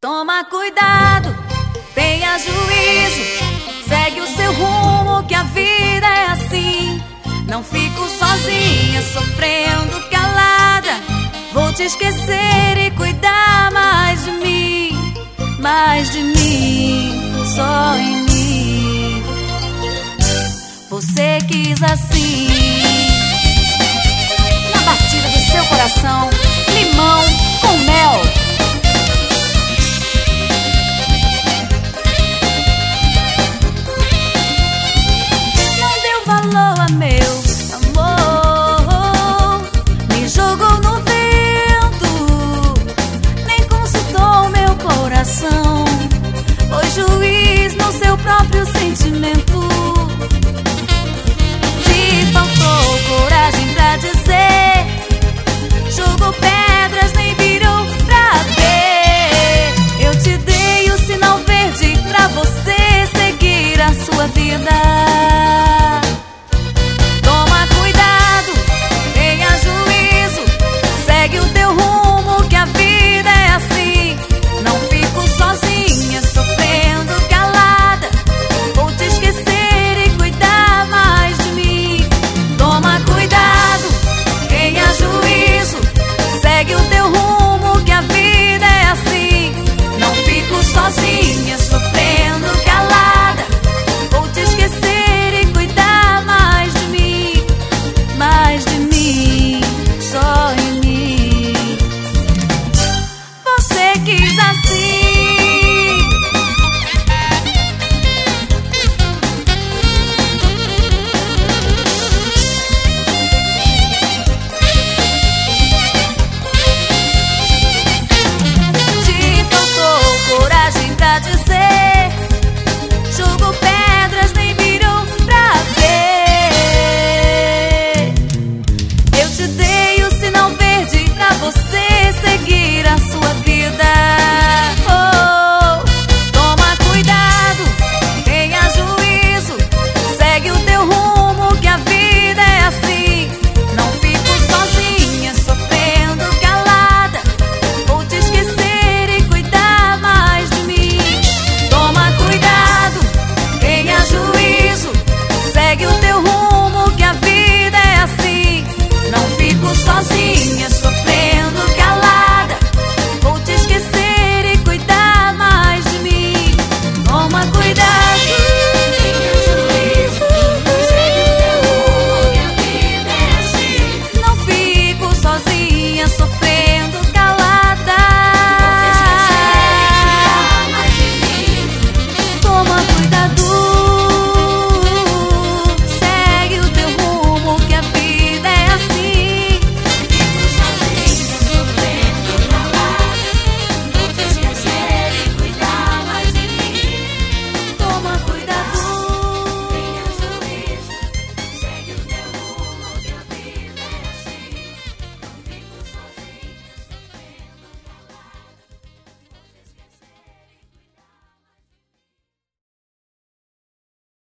Toma cuidado, tenha juízo, segue o seu rumo que a vida é assim. Não fico sozinha, sofrendo calada. Vou te esquecer e cuidar mais de mim, só em mim. Você quis assim. Na batida do seu coração, limão com mel. Não deu valor a meu amor, me jogou no vento, nem consultou meu coração. Foi juiz no seu próprio sentimento. Te faltou coragem pra dizer, jogou pedras, nem virou pra ver. Eu te dei o sinal verde pra você seguir a sua vida. Toma cuidado, tenha juízo, segue o teu rumo que a vida é assim. Não fico sozinha, sofrendo calada. Vou te esquecer e cuidar mais de mim. Toma cuidado, tenha juízo, segue o teu rumo que a vida é assim. Não fico sozinha, sofrendo calada. Vou te esquecer e cuidar mais de mim, só em mim. Você quis assim.